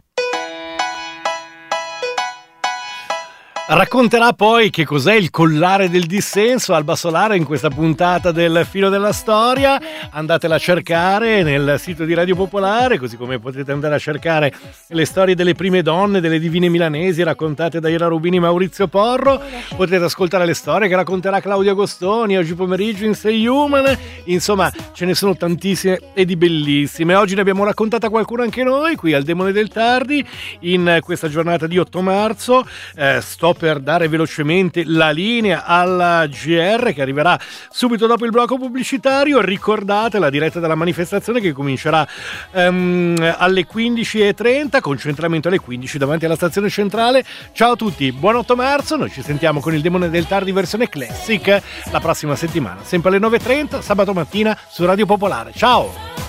Racconterà poi che cos'è il collare del dissenso Alba Solare in questa puntata del Filo della Storia. Andatela a cercare nel sito di Radio Popolare, così come potete andare a cercare le storie delle prime donne, delle divine milanesi raccontate da Ira Rubini e Maurizio Porro. Potete ascoltare le storie che racconterà Claudio Agostoni oggi pomeriggio in Say Human. Insomma, ce ne sono tantissime e di bellissime. Oggi ne abbiamo raccontata qualcuna anche noi qui al Demone del Tardi in questa giornata di otto marzo. Eh, sto per dare velocemente la linea alla G R che arriverà subito dopo il blocco pubblicitario. Ricordate la diretta della manifestazione che comincerà um, alle quindici e trenta, concentramento alle quindici davanti alla stazione centrale. Ciao a tutti, buon otto marzo, noi ci sentiamo con il Demone del Tardi versione classic la prossima settimana, sempre alle nove e trenta, sabato mattina su Radio Popolare. Ciao!